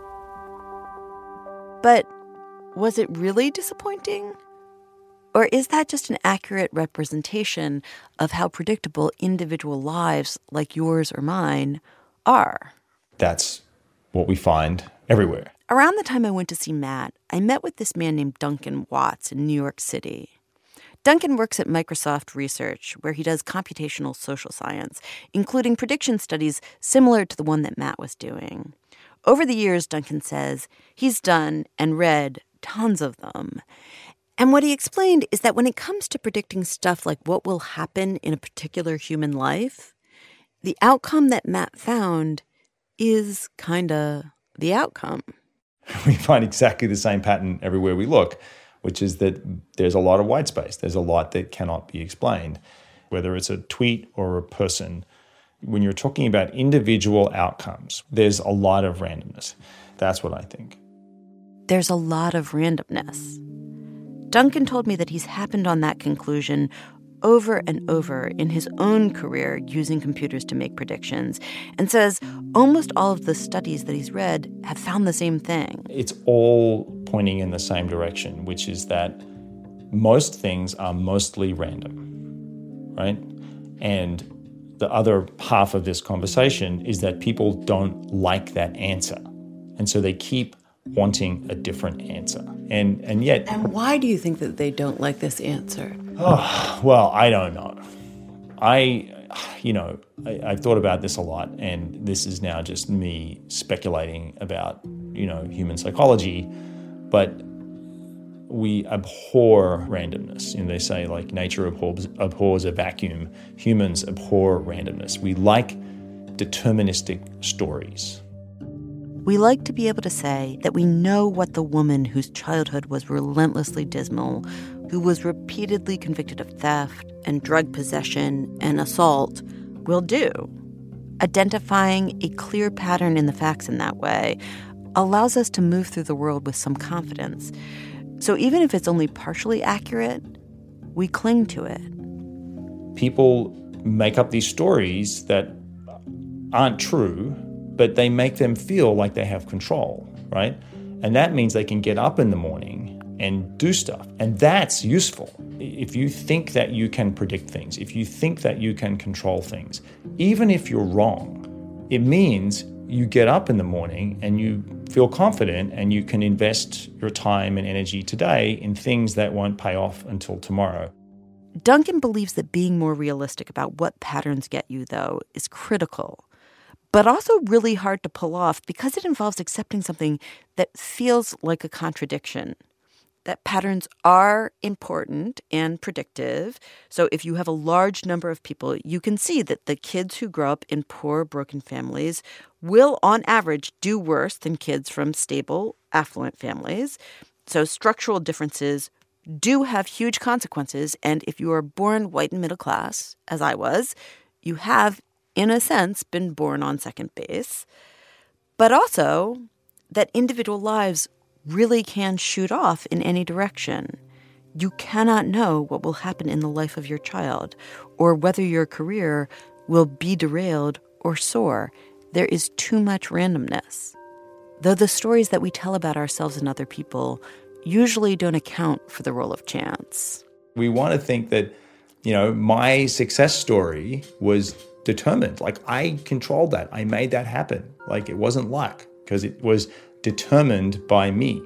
But was it really disappointing? Or is that just an accurate representation of how predictable individual lives like yours or mine are? That's what we find everywhere. Around the time I went to see Matt, I met with this man named Duncan Watts in New York City. Duncan works at Microsoft Research, where he does computational social science, including prediction studies similar to the one that Matt was doing. Over the years, Duncan says, he's done and read tons of them. And what he explained is that when it comes to predicting stuff like what will happen in a particular human life, the outcome that Matt found is kind of the outcome. We find exactly the same pattern everywhere we look, which is that there's a lot of white space. There's a lot that cannot be explained, whether it's a tweet or a person. When you're talking about individual outcomes, there's a lot of randomness. That's what I think. There's a lot of randomness. Duncan told me that he's happened on that conclusion over and over in his own career using computers to make predictions, and says almost all of the studies that he's read have found the same thing. It's all pointing in the same direction, which is that most things are mostly random, right? And the other half of this conversation is that people don't like that answer. And so they keep wanting a different answer. And and yet... And why do you think that they don't like this answer? Oh, well, I don't know. I, you know, I, I've thought about this a lot, and this is now just me speculating about, you know, human psychology, but we abhor randomness. And they say, like, nature abhors, abhors a vacuum. Humans abhor randomness. We like deterministic stories. We like to be able to say that we know what the woman whose childhood was relentlessly dismal, who was repeatedly convicted of theft and drug possession and assault, will do. Identifying a clear pattern in the facts in that way allows us to move through the world with some confidence. So even if it's only partially accurate, we cling to it. People make up these stories that aren't true, but they make them feel like they have control, right? And that means they can get up in the morning and do stuff. And that's useful. If you think that you can predict things, if you think that you can control things, even if you're wrong, it means you get up in the morning and you feel confident and you can invest your time and energy today in things that won't pay off until tomorrow. Duncan believes that being more realistic about what patterns get you, though, is critical, but also really hard to pull off because it involves accepting something that feels like a contradiction. That patterns are important and predictive. So if you have a large number of people, you can see that the kids who grow up in poor, broken families will, on average, do worse than kids from stable, affluent families. So structural differences do have huge consequences. And if you are born white and middle class, as I was, you have, in a sense, been born on second base. But also that individual lives really can shoot off in any direction. You cannot know what will happen in the life of your child or whether your career will be derailed or soar. There is too much randomness. Though the stories that we tell about ourselves and other people usually don't account for the role of chance. We want to think that, you know, my success story was determined. Like, I controlled that. I made that happen. Like, it wasn't luck because it was determined by me.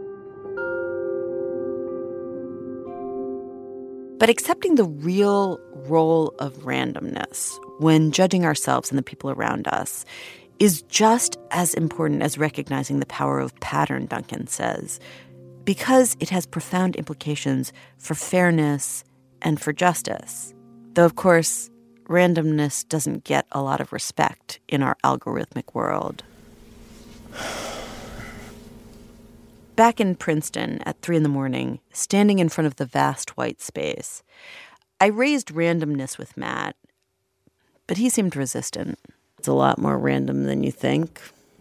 But accepting the real role of randomness when judging ourselves and the people around us is just as important as recognizing the power of pattern, Duncan says, because it has profound implications for fairness and for justice. Though, of course, randomness doesn't get a lot of respect in our algorithmic world. back in Princeton at three in the morning, standing in front of the vast white space. I raised randomness with Matt, but he seemed resistant. It's a lot more random than you think.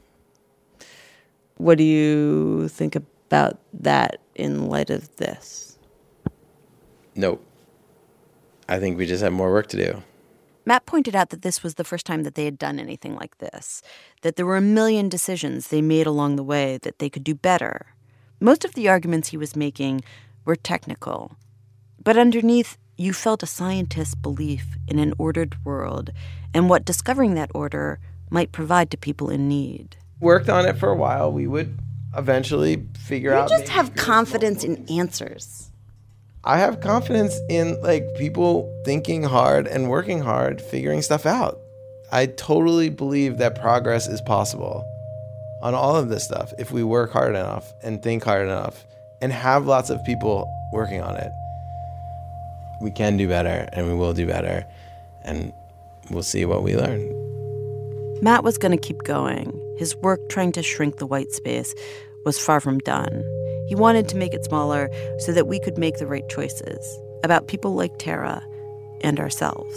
What do you think about that in light of this? Nope. I think we just have more work to do. Matt pointed out that this was the first time that they had done anything like this, that there were a million decisions they made along the way that they could do better. Most of the arguments he was making were technical, but underneath, you felt a scientist's belief in an ordered world and what discovering that order might provide to people in need. Worked on it for a while. We would eventually figure you out... You just have confidence in answers. I have confidence in, like, people thinking hard and working hard, figuring stuff out. I totally believe that progress is possible on all of this stuff if we work hard enough and think hard enough and have lots of people working on it. We can do better, and we will do better, and we'll see what we learn. Matt was going to keep going. His work trying to shrink the white space was far from done. He wanted to make it smaller so that we could make the right choices about people like Tara and ourselves.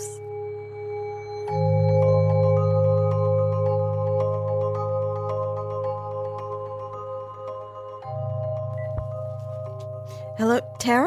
Hello, Tara?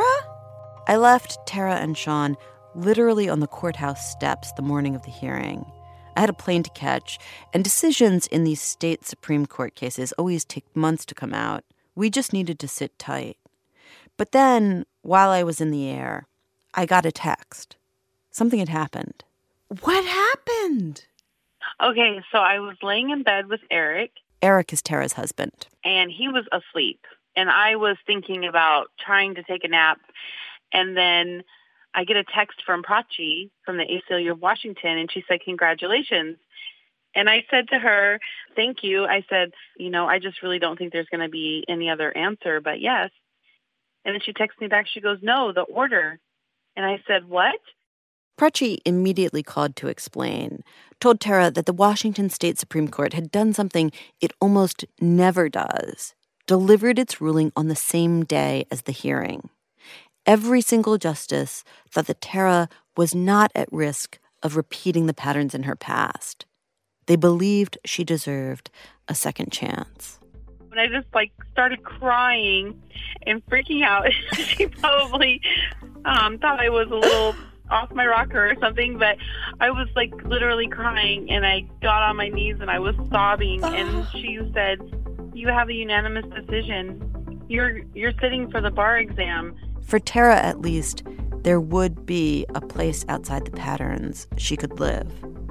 I left Tara and Sean literally on the courthouse steps the morning of the hearing. I had a plane to catch, and decisions in these state Supreme Court cases always take months to come out. We just needed to sit tight. But then, while I was in the air, I got a text. Something had happened. What happened? Okay, so I was laying in bed with Eric. Eric is Tara's husband. And he was asleep. And I was thinking about trying to take a nap. And then I get a text from Prachi from the A C L U of Washington, and she said, congratulations. And I said to her, thank you. I said, you know, I just really don't think there's going to be any other answer, but yes. And then she texted me back. She goes, no, the order. And I said, what? Prachi immediately called to explain, told Tara that the Washington State Supreme Court had done something it almost never does, delivered its ruling on the same day as the hearing. Every single justice thought that Tara was not at risk of repeating the patterns in her past. They believed she deserved a second chance. When I just, like, started crying and freaking out, she probably um, thought I was a little off my rocker or something, but I was, like, literally crying, and I got on my knees and I was sobbing, and she said, you have a unanimous decision. You're you're sitting for the bar exam. For Tara, at least, there would be a place outside the patterns she could live.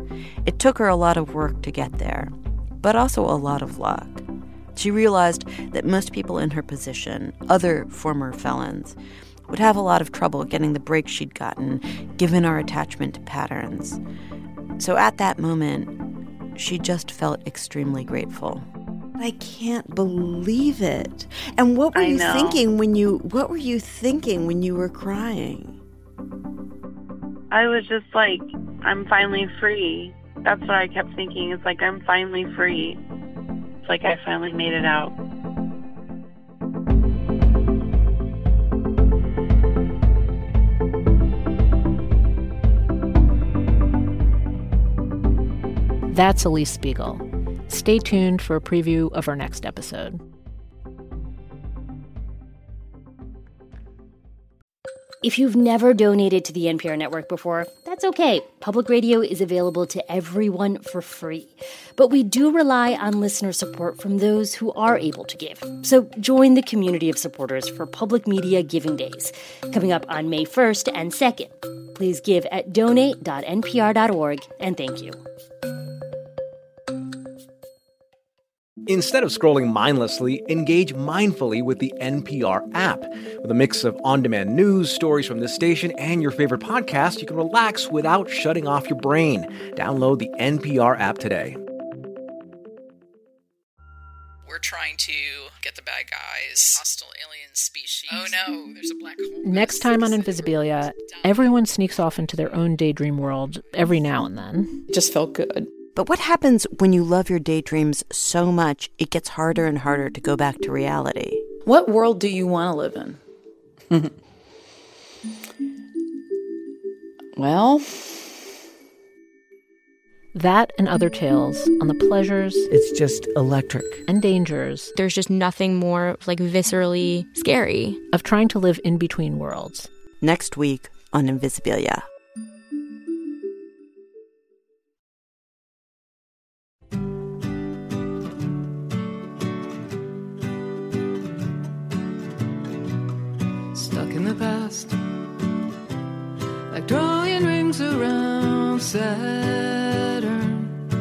It took her a lot of work to get there, but also a lot of luck. She realized that most people in her position, other former felons, would have a lot of trouble getting the break she'd gotten, given our attachment to patterns. So at that moment, she just felt extremely grateful. I can't believe it. And what were I you know. thinking when you what were you thinking when you were crying? I was just like, I'm finally free. That's what I kept thinking. It's like, I'm finally free. It's like I finally made it out. That's Elise Spiegel. Stay tuned for a preview of our next episode. If you've never donated to the N P R network before, that's okay. Public radio is available to everyone for free. But we do rely on listener support from those who are able to give. So join the community of supporters for Public Media Giving Days, coming up on May first and second. Please give at donate dot n p r dot org, and thank you. Instead of scrolling mindlessly, engage mindfully with the N P R app. With a mix of on-demand news, stories from this station, and your favorite podcast, you can relax without shutting off your brain. Download the N P R app today. We're trying to get the bad guys, hostile alien species. Oh no, there's a black hole. Next time on Invisibilia, everyone sneaks off into their own daydream world every now and then. It just felt good. But what happens when you love your daydreams so much it gets harder and harder to go back to reality? What world do you want to live in? Well, that and other tales on the pleasures, it's just electric, and dangers. There's just nothing more like viscerally scary of trying to live in between worlds. Next week on Invisibilia. Stuck in the past, like drawing rings around Saturn.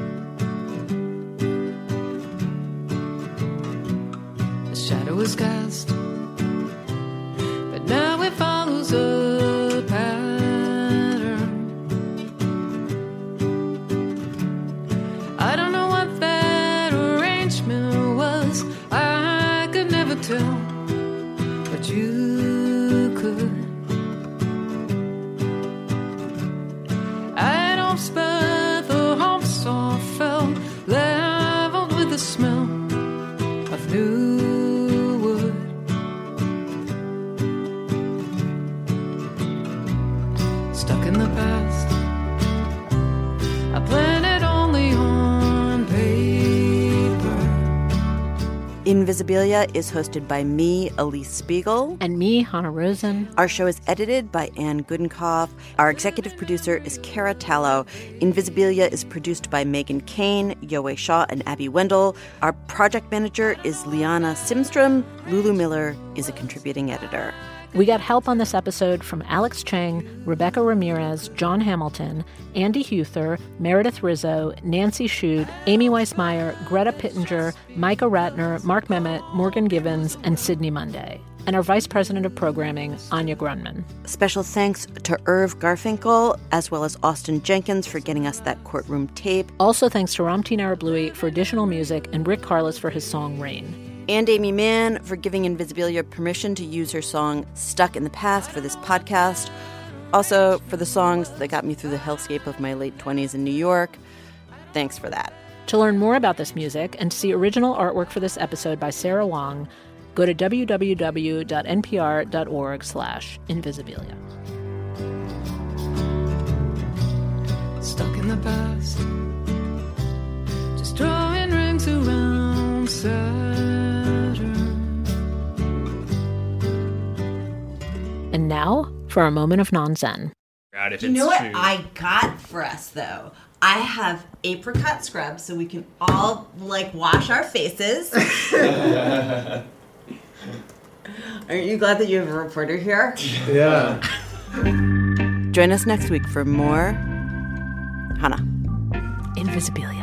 The shadow was cast, but now it follows a pattern. I don't know what that arrangement was, I could never tell, but you could. I don't spare the humps all fell, leveled with the smell of new wood. Stuck in the past, I plan it only on paper. Invisibilia is hosted by me, Elise Spiegel. And me, Hannah Rosen. Our show is edited by Anne Gudenkauf. Our executive producer is Cara Tallo. Invisibilia is produced by Megan Kane, Yoe Shaw, and Abby Wendell. Our project manager is Liana Simstrom. Lulu Miller is a contributing editor. We got help on this episode from Alex Cheng, Rebecca Ramirez, John Hamilton, Andy Huther, Meredith Rizzo, Nancy Shute, Amy Weissmeyer, Greta Pittenger, Micah Ratner, Mark Memmott, Morgan Givens, and Sydney Monday. And our Vice President of Programming, Anya Grunman. Special thanks to Irv Garfinkel, as well as Austin Jenkins for getting us that courtroom tape. Also thanks to Ramtin Arablouei for additional music and Rick Carlos for his song Rain. And Amy Mann for giving Invisibilia permission to use her song Stuck in the Past for this podcast. Also for the songs that got me through the hellscape of my late twenties in New York. Thanks for that. To learn more about this music and to see original artwork for this episode by Sarah Wong, go to www.npr.org slash Invisibilia. Stuck in the past, just drawing rings around Saturn. And now for a moment of non-zen. You know what I got for us, though? I have apricot scrub so we can all, like, wash our faces. Aren't you glad that you have a reporter here? Yeah. Join us next week for more Hannah. Invisibilia.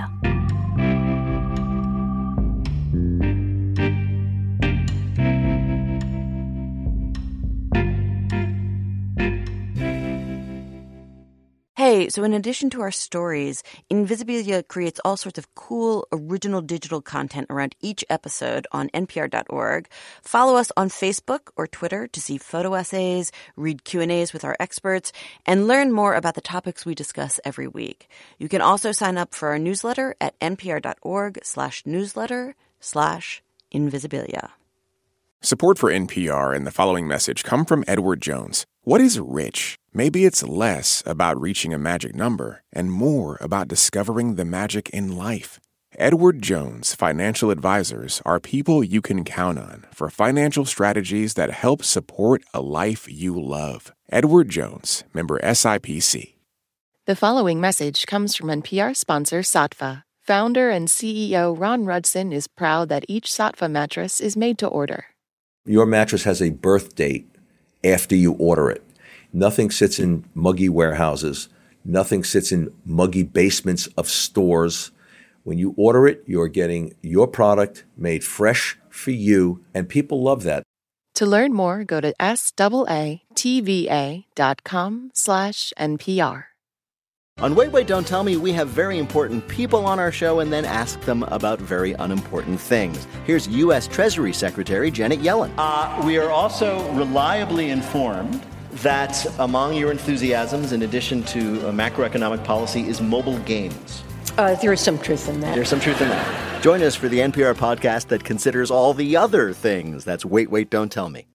Hey, so in addition to our stories, Invisibilia creates all sorts of cool, original digital content around each episode on N P R dot org. Follow us on Facebook or Twitter to see photo essays, read Q and A's with our experts, and learn more about the topics we discuss every week. You can also sign up for our newsletter at npr.org slash newsletter slash Invisibilia. Support for N P R and the following message come from Edward Jones. What is rich? Maybe it's less about reaching a magic number and more about discovering the magic in life. Edward Jones Financial Advisors are people you can count on for financial strategies that help support a life you love. Edward Jones, member S I P C. The following message comes from N P R sponsor Saatva. Founder and C E O Ron Rudson is proud that each Saatva mattress is made to order. Your mattress has a birth date after you order it. Nothing sits in muggy warehouses. Nothing sits in muggy basements of stores. When you order it, you're getting your product made fresh for you, and people love that. To learn more, go to S-A-A-T-V-A dot com slash NPR. On Wait, Wait, Don't Tell Me, we have very important people on our show and then ask them about very unimportant things. Here's U S Treasury Secretary Janet Yellen. Uh, we are also reliably informed that among your enthusiasms, in addition to uh, macroeconomic policy, is mobile games. Uh, there is some truth in that. There's some truth in that. Join us for the N P R podcast that considers all the other things. That's Wait, Wait, Don't Tell Me.